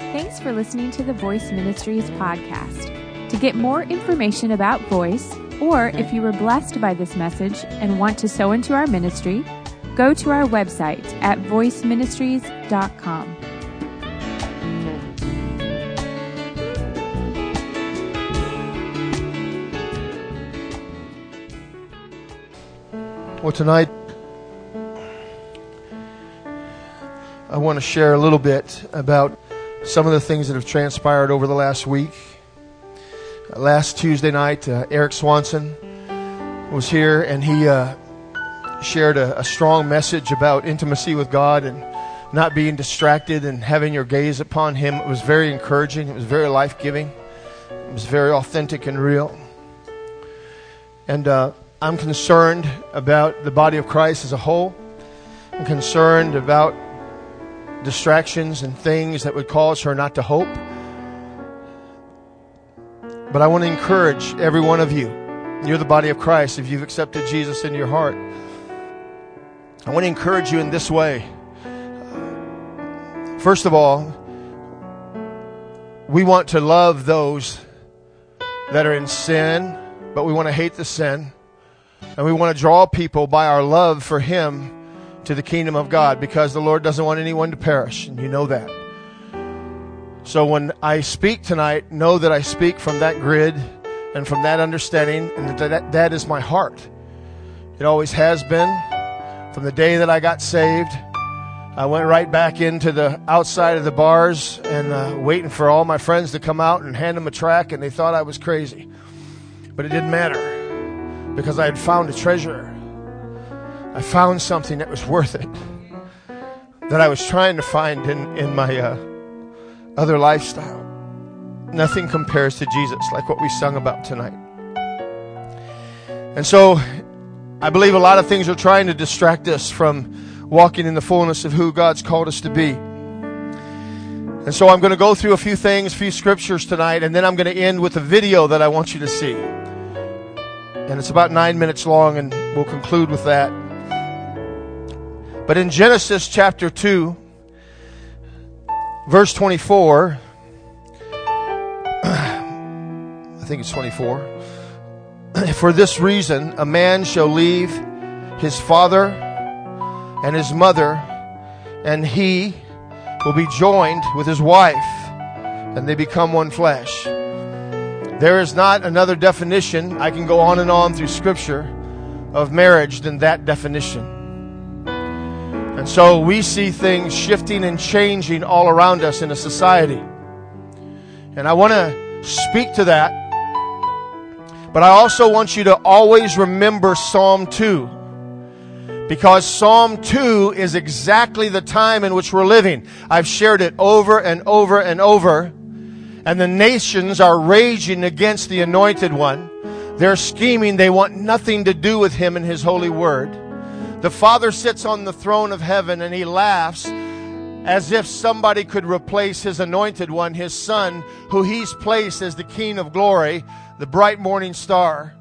Thanks for listening to the Voice Ministries podcast. To get more information about Voice, or if you were blessed by this message and want to sow into our ministry, go to our website at voiceministries.com. Well, tonight, I want to share a little bit about some of the things that have transpired over the last week. Last Tuesday night, Eric Swanson was here, and he shared a strong message about intimacy with God and not being distracted and having your gaze upon Him. It was very encouraging. It was very life-giving. It was very authentic and real. And I'm concerned about the body of Christ as a whole. I'm concerned about distractions and things that would cause her not to hope. But I want to encourage every one of you. You're the body of Christ if you've accepted Jesus into your heart. I want to encourage you in this way. First of all, we want to love those that are in sin, but we want to hate the sin. And we want to draw people by our love for Him to the kingdom of God, because the Lord doesn't want anyone to perish, and you know that. So when I speak tonight, know that I speak from that grid and from that understanding, and that is my heart. It always has been. From the day that I got saved, I went right back into the outside of the bars and waiting for all my friends to come out and hand them a tract, and they thought I was crazy. But it didn't matter, because I had found a treasure. I found something that was worth it, that I was trying to find in my other lifestyle. Nothing compares to Jesus, like what we sung about tonight. And so I believe a lot of things are trying to distract us from walking in the fullness of who God's called us to be. And so I'm going to go through a few things, a few scriptures tonight, and then I'm going to end with a video that I want you to see. And it's about 9 minutes long, and we'll conclude with that. But in Genesis chapter 2, verse 24, I think it's 24. For this reason, a man shall leave his father and his mother, and he will be joined with his wife, and they become one flesh. There is not another definition, I can go on and on through Scripture, of marriage than that definition. And so we see things shifting and changing all around us in a society. And I want to speak to that. But I also want you to always remember Psalm 2. Because Psalm 2 is exactly the time in which we're living. I've shared it over and over and over. And the nations are raging against the Anointed One. They're scheming. They want nothing to do with Him and His holy word. The Father sits on the throne of heaven and He laughs as if somebody could replace His Anointed One, His Son, who He's placed as the King of glory, the bright morning star.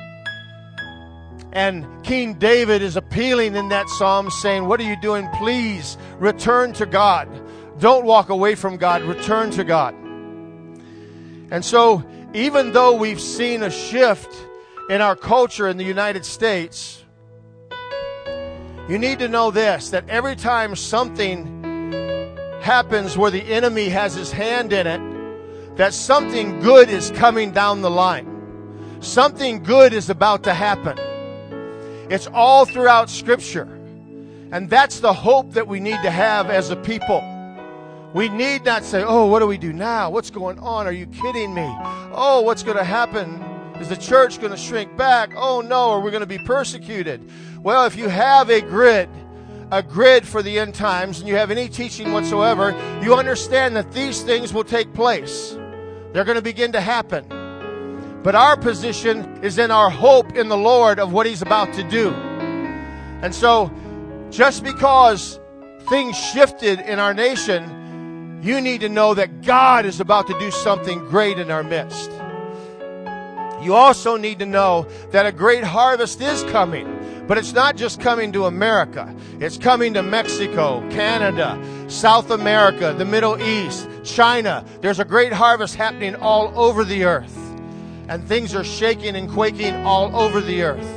And King David is appealing in that psalm, saying, what are you doing? Please return to God. Don't walk away from God. Return to God. And so, even though we've seen a shift in our culture in the United States, you need to know this, that every time something happens where the enemy has his hand in it, that something good is coming down the line. Something good is about to happen. It's all throughout Scripture. And that's the hope that we need to have as a people. We need not say, oh, what do we do now? What's going on? Are you kidding me? Oh, what's going to happen? Is the church going to shrink back? Oh, no, are we going to be persecuted? Well, if you have a grid for the end times, and you have any teaching whatsoever, you understand that these things will take place. They're going to begin to happen. But our position is in our hope in the Lord of what He's about to do. And so, just because things shifted in our nation, you need to know that God is about to do something great in our midst. You also need to know that a great harvest is coming. But it's not just coming to America. It's coming to Mexico, Canada, South America, the Middle East, China. There's a great harvest happening all over the earth. And things are shaking and quaking all over the earth.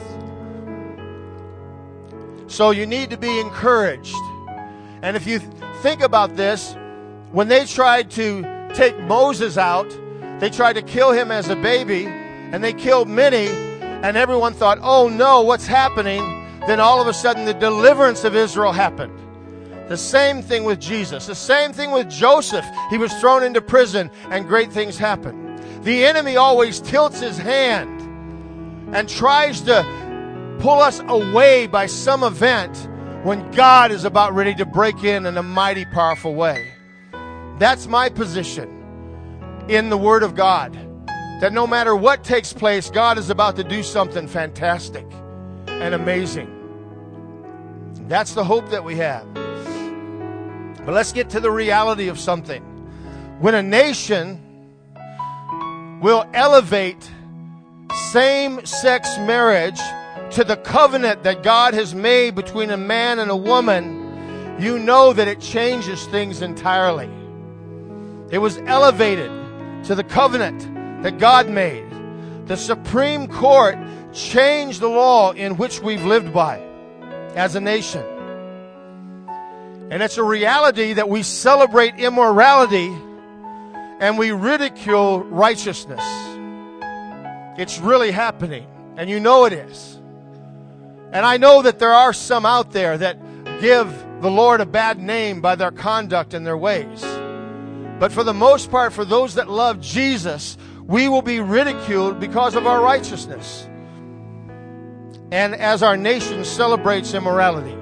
So you need to be encouraged. And if you think about this, when they tried to take Moses out, they tried to kill him as a baby, and they killed many, and everyone thought, oh no, what's happening? Then all of a sudden the deliverance of Israel happened. The same thing with Jesus. The same thing with Joseph. He was thrown into prison, and great things happened. The enemy always tilts his hand and tries to pull us away by some event when God is about ready to break in a mighty, powerful way. That's my position in the Word of God. That no matter what takes place, God is about to do something fantastic and amazing. That's the hope that we have. But let's get to the reality of something. When a nation will elevate same-sex marriage to the covenant that God has made between a man and a woman, you know that it changes things entirely. It was elevated to the covenant that God made. The Supreme Court changed the law in which we've lived by as a nation. And it's a reality that we celebrate immorality and we ridicule righteousness. It's really happening, and you know it is. And I know that there are some out there that give the Lord a bad name by their conduct and their ways. But for the most part, for those that love Jesus, we will be ridiculed because of our righteousness. And as our nation celebrates immorality.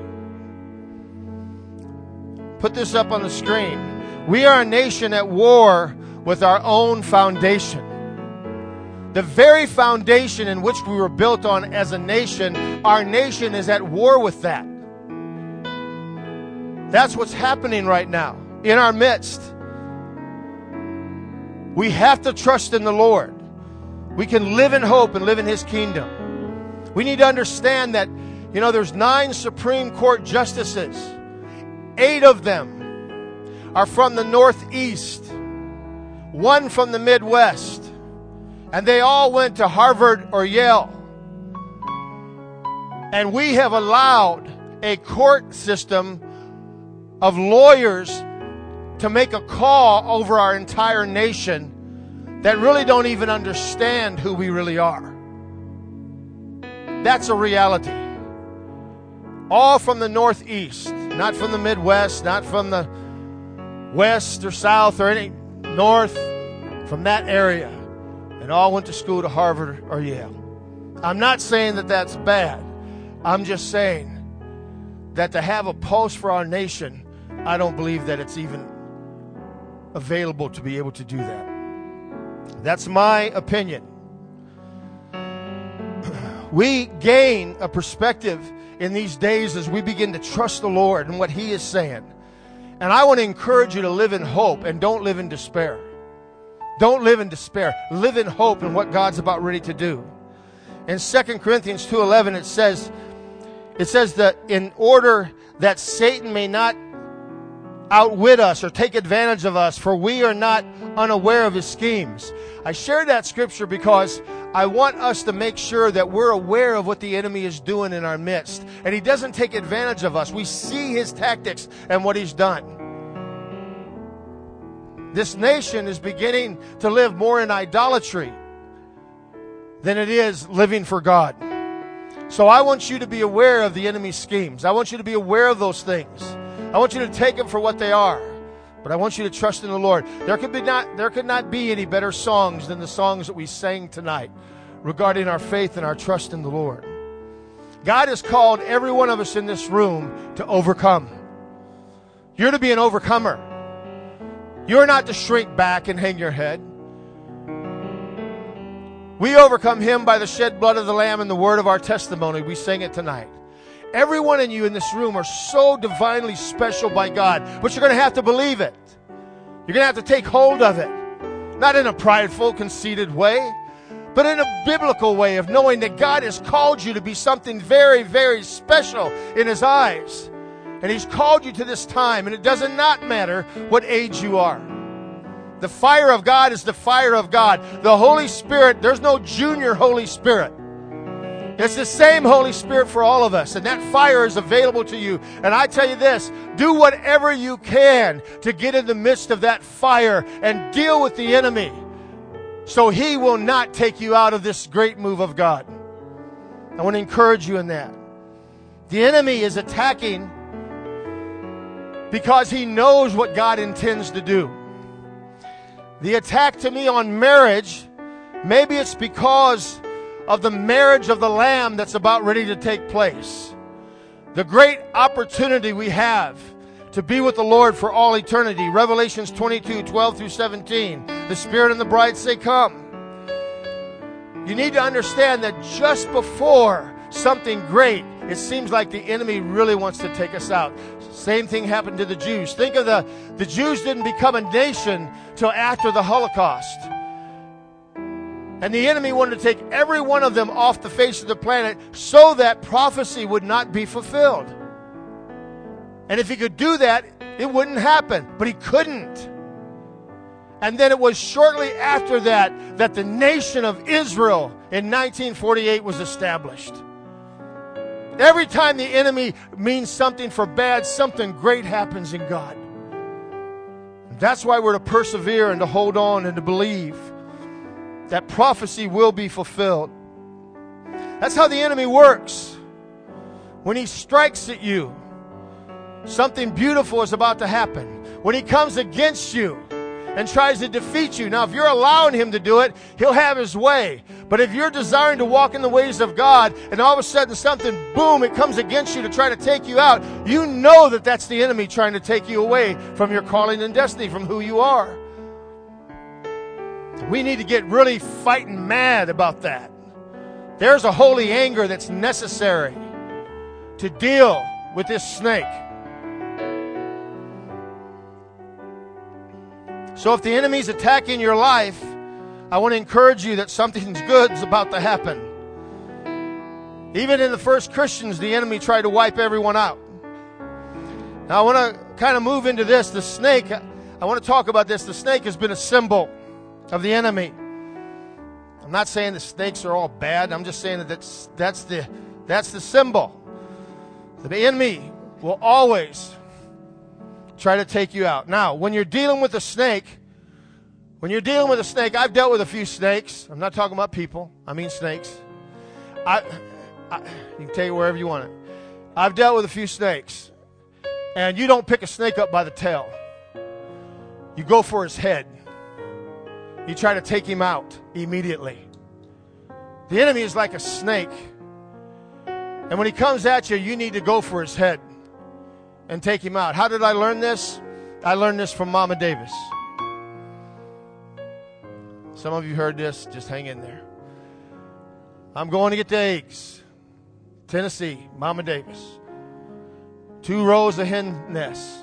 Put this up on the screen. We are a nation at war with our own foundation. The very foundation in which we were built on as a nation, our nation is at war with that. That's what's happening right now in our midst. We have to trust in the Lord. We can live in hope and live in His kingdom. We need to understand that, there's 9 Supreme Court justices. 8 of them are from the Northeast. 1 from the Midwest. And they all went to Harvard or Yale. And we have allowed a court system of lawyers to make a call over our entire nation that really don't even understand who we really are. That's a reality. All from the Northeast, not from the Midwest, not from the West or South or any North, from that area. And all went to school to Harvard or Yale. I'm not saying that that's bad. I'm just saying that to have a pulse for our nation, I don't believe that it's even available to be able to do that. That's my opinion. We gain a perspective in these days as we begin to trust the Lord and what He is saying. And I want to encourage you to live in hope and don't live in despair. Don't live in despair. Live in hope in what God's about ready to do. In 2 Corinthians 2:11 it says that in order that Satan may not outwit us or take advantage of us, for we are not unaware of his schemes. I shared that scripture because I want us to make sure that we're aware of what the enemy is doing in our midst. And he doesn't take advantage of us. We see his tactics and what he's done. This nation is beginning to live more in idolatry than it is living for God. So I want you to be aware of the enemy's schemes. I want you to be aware of those things. I want you to take them for what they are. But I want you to trust in the Lord. There could not be any better songs than the songs that we sang tonight regarding our faith and our trust in the Lord. God has called every one of us in this room to overcome. You're to be an overcomer. You're not to shrink back and hang your head. We overcome him by the shed blood of the Lamb and the word of our testimony. We sang it tonight. Every one of you in this room are so divinely special by God, but you're going to have to believe it. You're going to have to take hold of it. Not in a prideful, conceited way, but in a biblical way of knowing that God has called you to be something very, very special in His eyes. And He's called you to this time, and it does not matter what age you are. The fire of God is the fire of God. The Holy Spirit, there's no junior Holy Spirit. It's the same Holy Spirit for all of us, and that fire is available to you. And I tell you this, do whatever you can to get in the midst of that fire and deal with the enemy so he will not take you out of this great move of God. I want to encourage you in that. The enemy is attacking because he knows what God intends to do. The attack to me on marriage, maybe it's because of the marriage of the Lamb that's about ready to take place. The great opportunity we have to be with the Lord for all eternity. Revelations 22:12-17. The Spirit and the bride say, come. You need to understand that just before something great, it seems like the enemy really wants to take us out. Same thing happened to the Jews. Think of the Jews didn't become a nation till after the Holocaust. And the enemy wanted to take every one of them off the face of the planet so that prophecy would not be fulfilled. And if he could do that, it wouldn't happen. But he couldn't. And then it was shortly after that that the nation of Israel in 1948 was established. Every time the enemy means something for bad, something great happens in God. That's why we're to persevere and to hold on and to believe that prophecy will be fulfilled. That's how the enemy works. When he strikes at you, something beautiful is about to happen. When he comes against you and tries to defeat you, now if you're allowing him to do it, he'll have his way. But if you're desiring to walk in the ways of God and all of a sudden something, boom, it comes against you to try to take you out, you know that that's the enemy trying to take you away from your calling and destiny, from who you are. We need to get really fighting mad about that. There's a holy anger that's necessary to deal with this snake. So if the enemy's attacking your life, I want to encourage you that something good is about to happen. Even in the first Christians, the enemy tried to wipe everyone out. Now I want to kind of move into this. The snake, I want to talk about this. The snake has been a symbol of the enemy. I'm not saying the snakes are all bad. I'm just saying that that's the symbol. The enemy will always try to take you out. Now, when you're dealing with a snake, I've dealt with a few snakes. I'm not talking about people. I mean snakes. You can take it wherever you want it. I've dealt with a few snakes. And you don't pick a snake up by the tail. You go for his head. You try to take him out immediately. The enemy is like a snake. And when he comes at you, you need to go for his head and take him out. How did I learn this? I learned this from Mama Davis. Some of you heard this. Just hang in there. I'm going to get the eggs. Tennessee, Mama Davis. 2 rows of hen nests.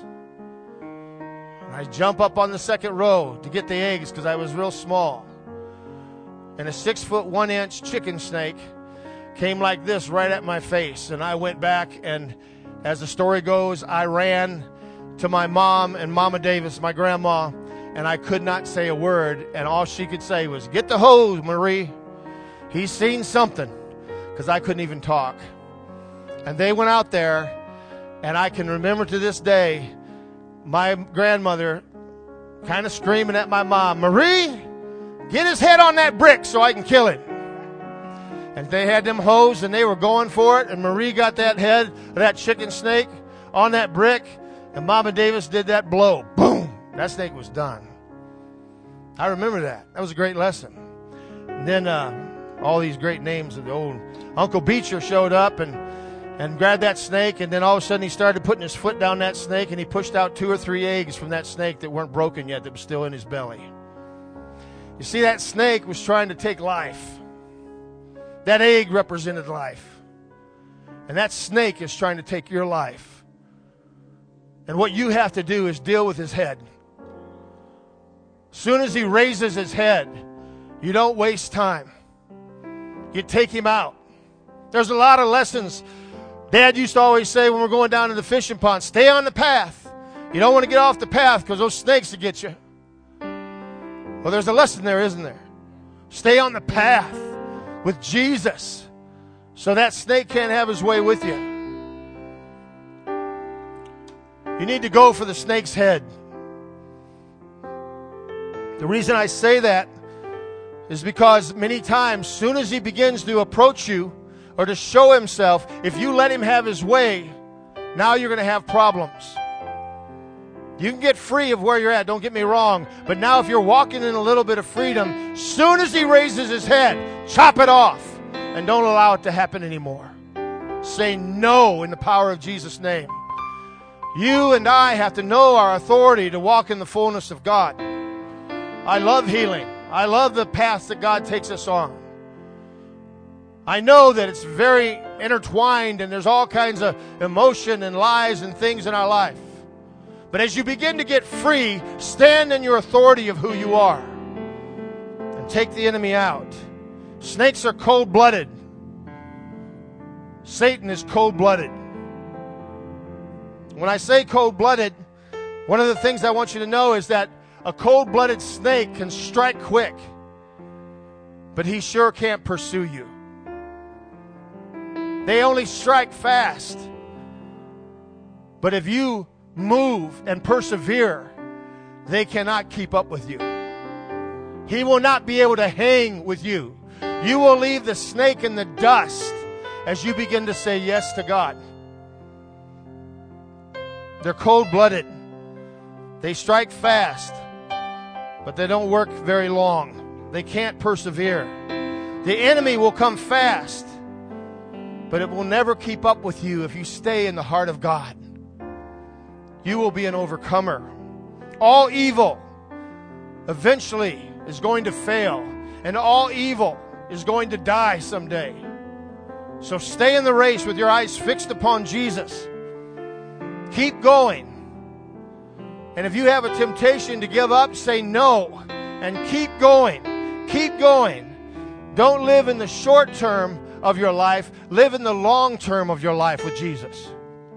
I jump up on the second row to get the eggs because I was real small. And a 6' 1 inch chicken snake came like this right at my face. And I went back, and as the story goes, I ran to my mom and Mama Davis, my grandma, and I could not say a word. And all she could say was, "Get the hose, Marie. He's seen something," because I couldn't even talk. And they went out there, and I can remember to this day my grandmother kind of screaming at my mom, "Marie, get his head on that brick so I can kill him." And they had them hose and they were going for it. And Marie got that head of that chicken snake on that brick. And Mama Davis did that blow. Boom. That snake was done. I remember that. That was a great lesson. And then all these great names of the old Uncle Beecher showed up and grabbed that snake, and then all of a sudden he started putting his foot down that snake, and he pushed out 2 or 3 eggs from that snake that weren't broken yet, that was still in his belly. You see, that snake was trying to take life. That egg represented life. And that snake is trying to take your life. And what you have to do is deal with his head. As soon as he raises his head, you don't waste time. You take him out. There's a lot of lessons. Dad used to always say when we're going down to the fishing pond, stay on the path. You don't want to get off the path because those snakes will get you. Well, there's a lesson there, isn't there? Stay on the path with Jesus so that snake can't have his way with you. You need to go for the snake's head. The reason I say that is because many times, soon as he begins to approach you or to show himself, if you let him have his way, now you're going to have problems. You can get free of where you're at, don't get me wrong. But now if you're walking in a little bit of freedom, soon as he raises his head, chop it off and don't allow it to happen anymore. Say no in the power of Jesus' name. You and I have to know our authority to walk in the fullness of God. I love healing. I love the path that God takes us on. I know that it's very intertwined and there's all kinds of emotion and lies and things in our life. But as you begin to get free, stand in your authority of who you are and take the enemy out. Snakes are cold-blooded. Satan is cold-blooded. When I say cold-blooded, one of the things I want you to know is that a cold-blooded snake can strike quick, but he sure can't pursue you. They only strike fast. But if you move and persevere, they cannot keep up with you. He will not be able to hang with you. You will leave the snake in the dust as you begin to say yes to God. They're cold-blooded. They strike fast, but they don't work very long. They can't persevere. The enemy will come fast, but it will never keep up with you if you stay in the heart of God. You will be an overcomer. All evil eventually is going to fail, and all evil is going to die someday. So stay in the race with your eyes fixed upon Jesus. Keep going. And if you have a temptation to give up, say no and keep going. Keep going. Don't live in the short term of your life. Live in the long term of your life with Jesus.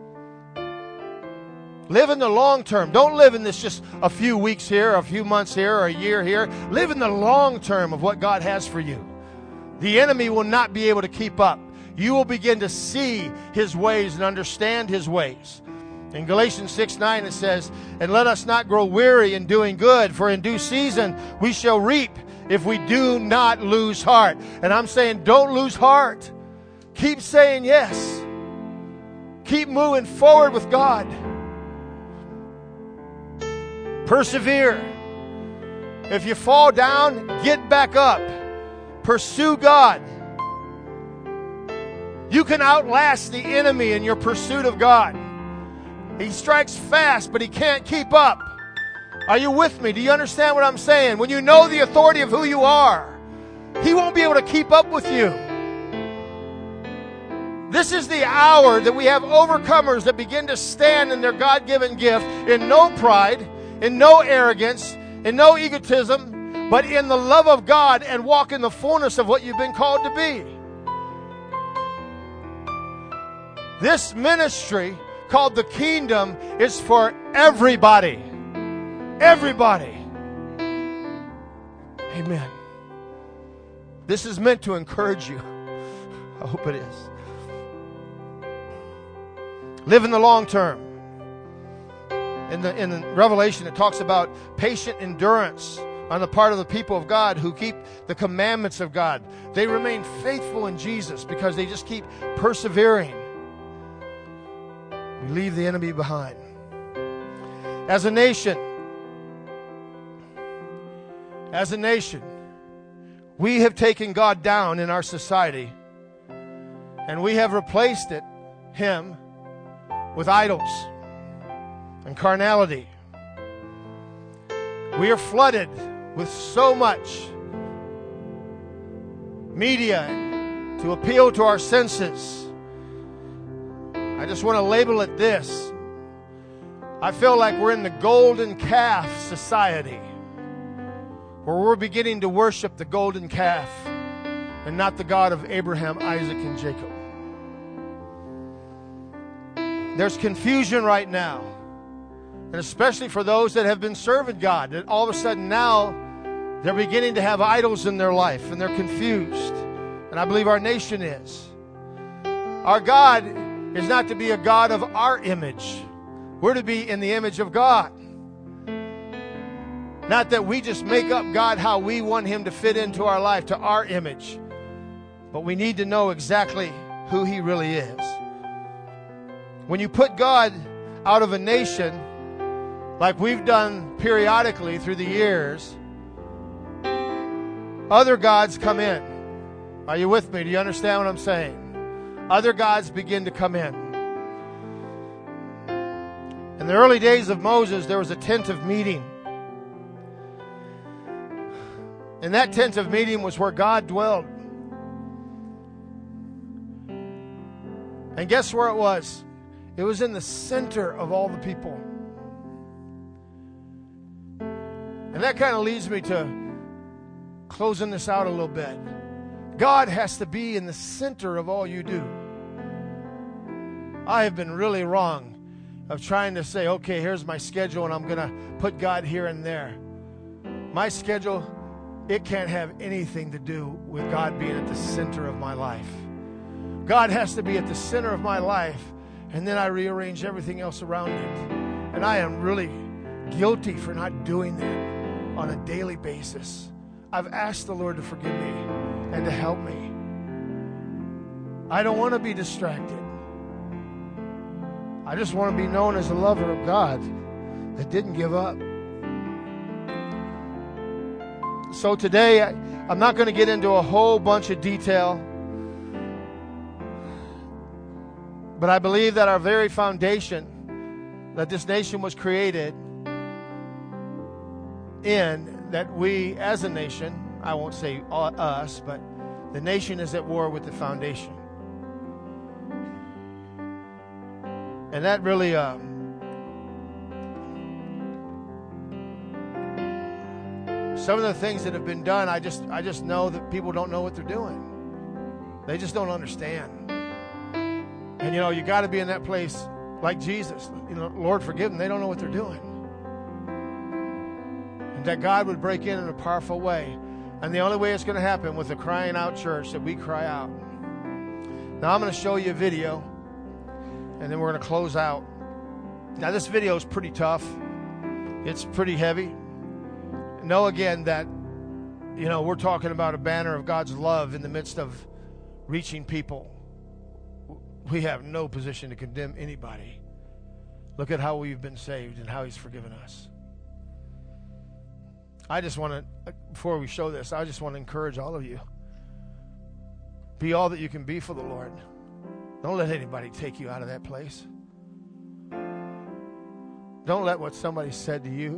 Live in the long term. Don't live in this just a few weeks here, a few months here, or a year here. Live in the long term of what God has for you. The enemy will not be able to keep up. You will begin to see his ways and understand his ways. In Galatians 6:9 it says, "And let us not grow weary in doing good, for in due season we shall reap if we do not lose heart." And I'm saying, don't lose heart. Keep saying yes. Keep moving forward with God. Persevere. If you fall down, get back up. Pursue God. You can outlast the enemy in your pursuit of God. He strikes fast, but he can't keep up. Are you with me? Do you understand what I'm saying? When you know the authority of who you are, he won't be able to keep up with you. This is the hour that we have overcomers that begin to stand in their God-given gift in no pride, in no arrogance, in no egotism, but in the love of God and walk in the fullness of what you've been called to be. This ministry called the Kingdom is for everybody. Everybody. Amen. This is meant to encourage you. I hope it is. Live in the long term. In the Revelation, it talks about patient endurance on the part of the people of God who keep the commandments of God. They remain faithful in Jesus because they just keep persevering. We leave the enemy behind. As a nation, we have taken God down in our society, and we have replaced him with idols and carnality. We are flooded with so much media to appeal to our senses. I just want to label it this. I feel like we're in the golden calf society, where we're beginning to worship the golden calf and not the God of Abraham, Isaac, and Jacob. There's confusion right now, and especially for those that have been serving God, that all of a sudden now They're beginning to have idols in their life, and they're confused. And I believe our nation is. Our God is not to be a God of our image. We're to be in the image of God. Not that we just make up God how we want Him to fit into our life, to our image. But we need to know exactly who He really is. When you put God out of a nation, like we've done periodically through the years, other gods come in. Are you with me? Do you understand what I'm saying? Other gods begin to come in. In the early days of Moses, there was a tent of meeting. And that tent of meeting was where God dwelled. And guess where it was? It was in the center of all the people. And that kind of leads me to closing this out a little bit. God has to be in the center of all you do. I have been really wrong of trying to say, okay, here's my schedule and I'm going to put God here and there. My schedule, it can't have anything to do with God being at the center of my life. God has to be at the center of my life, and then I rearrange everything else around it. And I am really guilty for not doing that on a daily basis. I've asked the Lord to forgive me and to help me. I don't want to be distracted. I just want to be known as a lover of God that didn't give up. So today, I'm not going to get into a whole bunch of detail, but I believe that our very foundation, that this nation was created in, that we as a nation, I won't say us, but the nation is at war with the foundation. And that really, some of the things that have been done, I just know that people don't know what they're doing. They just don't understand. And you got to be in that place like Jesus. Lord, forgive them. They don't know what they're doing. And that God would break in a powerful way. And the only way it's going to happen with a crying out church, that we cry out. Now I'm going to show you a video, and then we're going to close out. Now this video is pretty tough. It's pretty heavy. Know again that, we're talking about a banner of God's love in the midst of reaching people. We have no position to condemn anybody. Look at how we've been saved and how He's forgiven us. I just want to, before we show this, I just want to encourage all of you. Be all that you can be for the Lord. Don't let anybody take you out of that place. Don't let what somebody said to you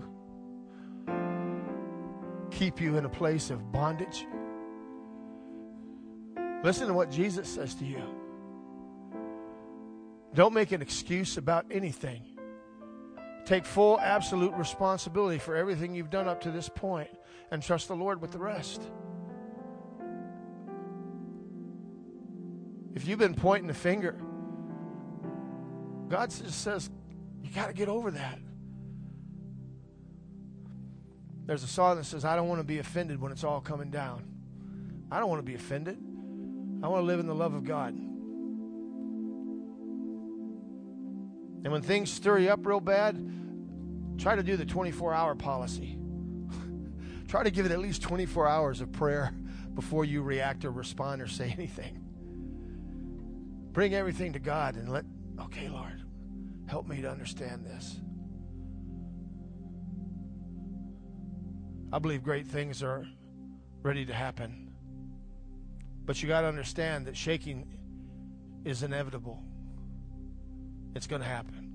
keep you in a place of bondage. Listen to what Jesus says to you. Don't make an excuse about anything. Take full, absolute responsibility for everything you've done up to this point, and trust the Lord with the rest. If you've been pointing the finger, God just says, you got to get over that. There's a song that says, I don't want to be offended when it's all coming down. I don't want to be offended. I want to live in the love of God. And when things stir you up real bad, try to do the 24-hour policy. Try to give it at least 24 hours of prayer before you react or respond or say anything. Bring everything to God and okay, Lord, help me to understand this. I believe great things are ready to happen. But you got to understand that shaking is inevitable. It's going to happen.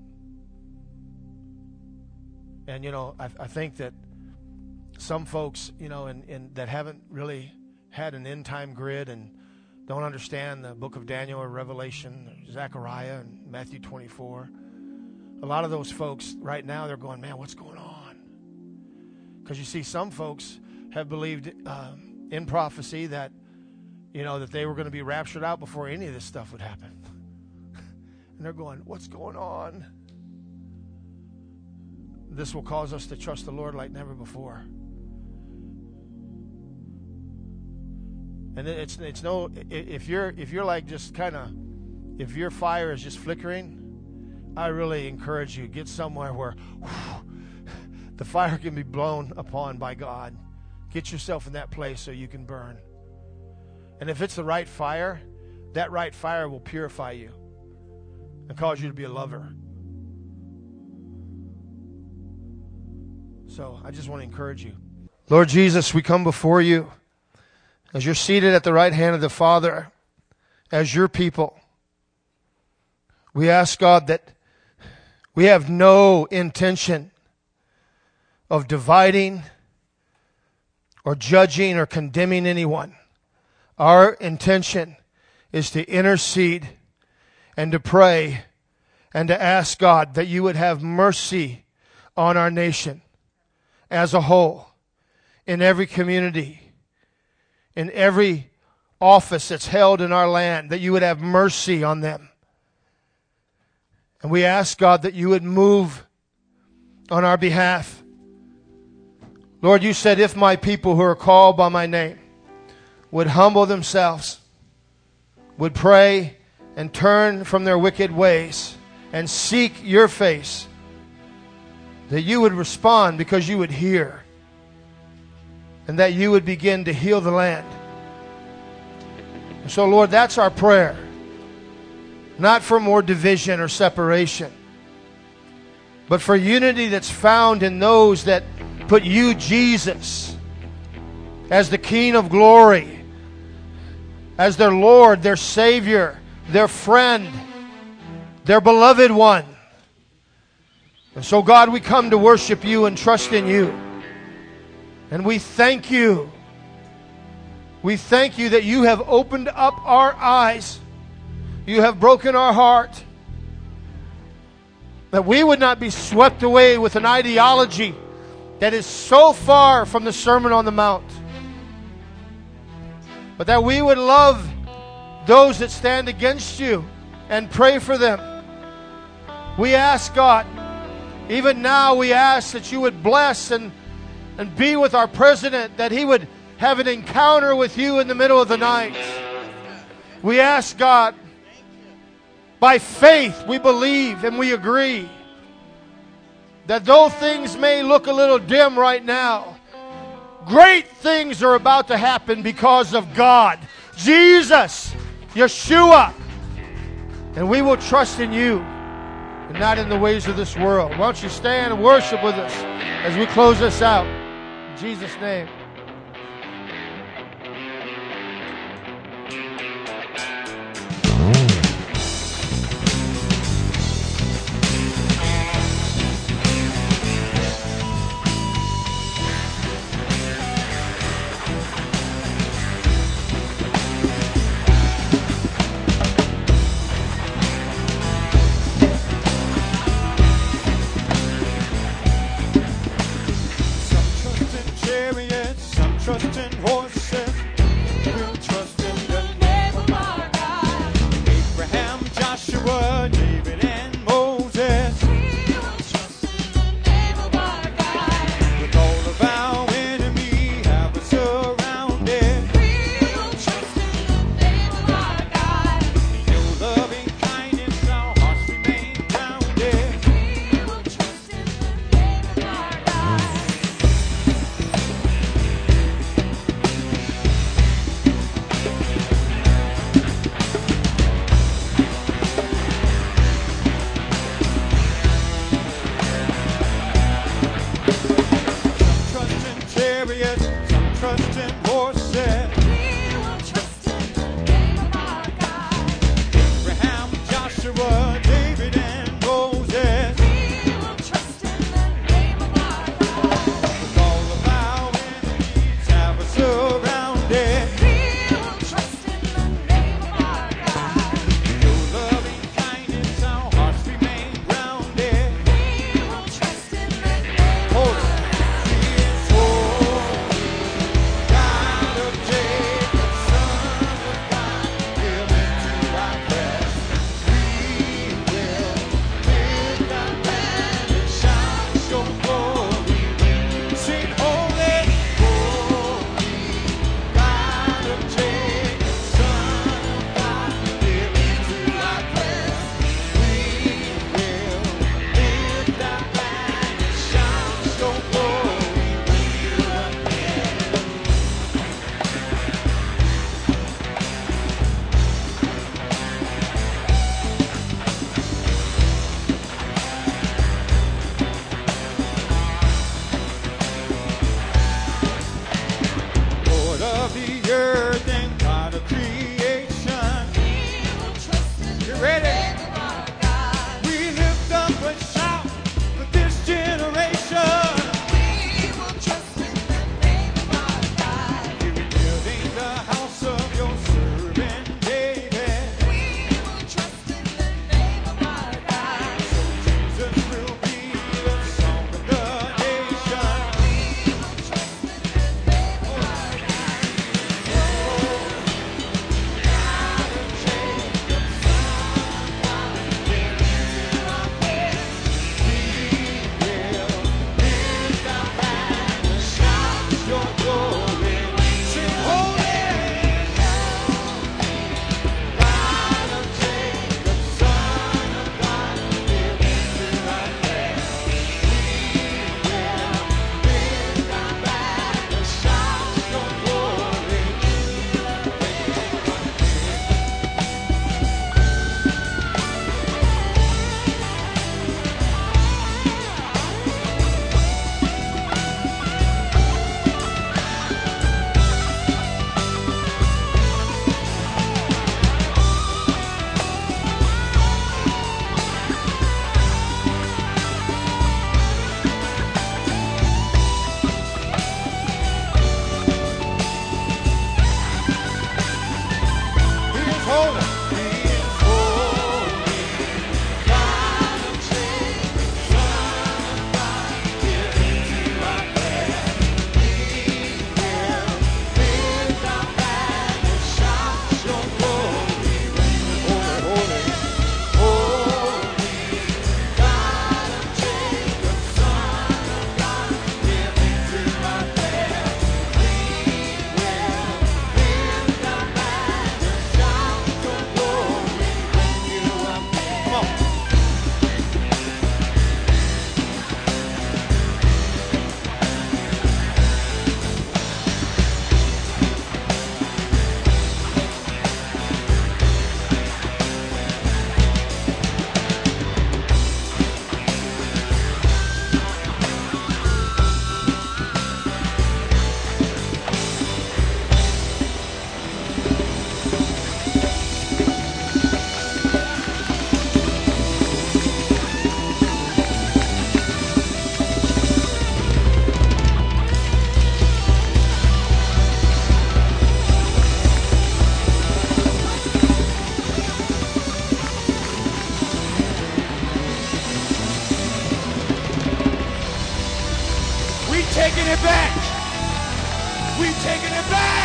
And, I think that some folks, that haven't really had an end time grid and don't understand the book of Daniel or Revelation, or Zechariah and Matthew 24, a lot of those folks right now, they're going, man, what's going on? Because you see, some folks have believed in prophecy that, that they were going to be raptured out before any of this stuff would happen. And they're going, what's going on? This will cause us to trust the Lord like never before. And it's no, if you're like just kind of, if your fire is just flickering, I really encourage you, get somewhere where the fire can be blown upon by God. Get yourself in that place so you can burn. And if it's the right fire, that right fire will purify you and cause you to be a lover. So I just want to encourage you. Lord Jesus, we come before you as you're seated at the right hand of the Father, as your people. We ask, God, that we have no intention of dividing or judging or condemning anyone. Our intention is to intercede and to pray and to ask God that you would have mercy on our nation as a whole, in every community, in every office that's held in our land, that you would have mercy on them. And we ask, God, that you would move on our behalf. Lord, you said, if my people who are called by my name would humble themselves, would pray and turn from their wicked ways and seek your face, that you would respond because you would hear, and that you would begin to heal the land. So, Lord, that's our prayer. Not for more division or separation, but for unity that's found in those that put you, Jesus, as the King of glory, as their Lord, their Savior, their friend, their beloved one. And so, God, we come to worship you and trust in you. And we thank you. We thank you that you have opened up our eyes. You have broken our heart. That we would not be swept away with an ideology that is so far from the Sermon on the Mount. But that we would love those that stand against you and pray for them. We ask, God, even now we ask that you would bless and be with our president, that he would have an encounter with you in the middle of the night. We ask, God, by faith we believe and we agree that though things may look a little dim right now, great things are about to happen because of God, Jesus, Yeshua. And we will trust in you and not in the ways of this world. Why don't you stand and worship with us as we close this out? In Jesus' name. Chariots, taking it back. We've taken it back.